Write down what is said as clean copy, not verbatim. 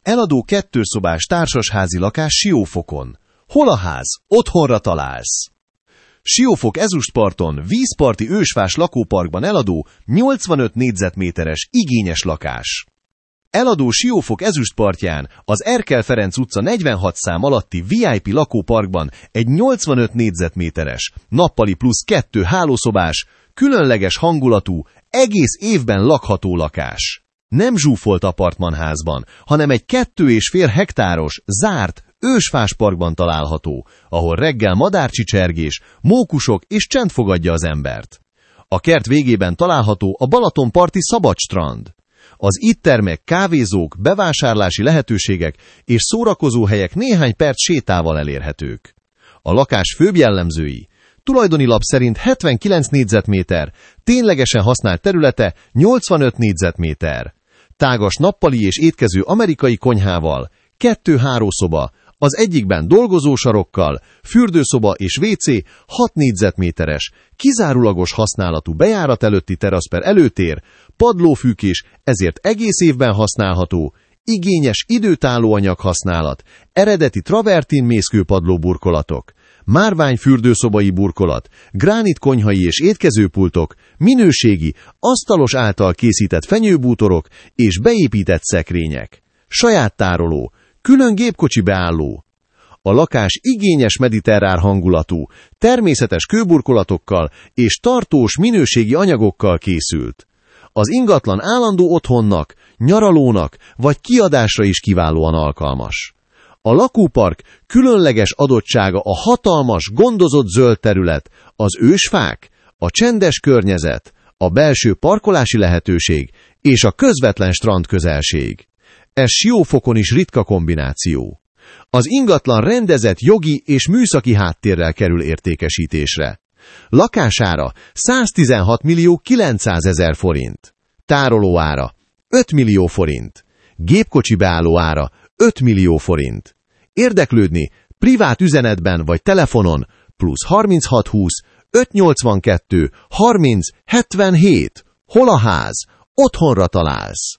Eladó 2 szobás társasházi lakás Siófokon. Hol a ház? Otthonra találsz. Siófok Ezüstparton, vízparti ősfás lakóparkban eladó 85 négyzetméteres igényes lakás. Eladó Siófok Ezüstpartján, az Erkel Ferenc utca 46 szám alatti VIP lakóparkban egy 85 négyzetméteres, nappali plusz 2 hálószobás, különleges hangulatú, egész évben lakható lakás. Nem zsúfolt apartmanházban, hanem egy 2,5 hektáros, zárt, ősfás parkban található, ahol reggel madárcsicsergés, mókusok és csend fogadja az embert. A kert végében található a Balatonparti szabadstrand. Az ittermek, kávézók, bevásárlási lehetőségek és szórakozóhelyek néhány perc sétával elérhetők. A lakás főbb jellemzői: tulajdoni lap szerint 79 négyzetméter, ténylegesen használt területe 85 négyzetméter. Tágas nappali és étkező amerikai konyhával, 2 hálószoba, az egyikben dolgozósarokkal, fürdőszoba és WC 6 négyzetméteres, kizárólagos használatú bejárat előtti terasz per előtér, padlófűkés, ezért egész évben használható, igényes időtálló anyaghasználat, eredeti travertin mészkőpadló burkolatok, márvány fürdőszobai burkolat, gránit konyhai és étkezőpultok, minőségi, asztalos által készített fenyőbútorok és beépített szekrények, saját tároló, külön gépkocsi beálló. A lakás igényes mediterrán hangulatú, természetes kőburkolatokkal és tartós minőségi anyagokkal készült. Az ingatlan állandó otthonnak, nyaralónak vagy kiadásra is kiválóan alkalmas. A lakópark különleges adottsága a hatalmas, gondozott zöld terület, az ősfák, a csendes környezet, a belső parkolási lehetőség és a közvetlen strandközelség. Ez Siófokon is ritka kombináció. Az ingatlan rendezett jogi és műszaki háttérrel kerül értékesítésre. Lakására 116 millió 900 000 forint. Tárolóára 5 millió forint. Gépkocsi beálló ára 5 millió forint. Érdeklődni privát üzenetben vagy telefonon plusz 3620 582 30 77. Hol a ház? Otthonra találsz.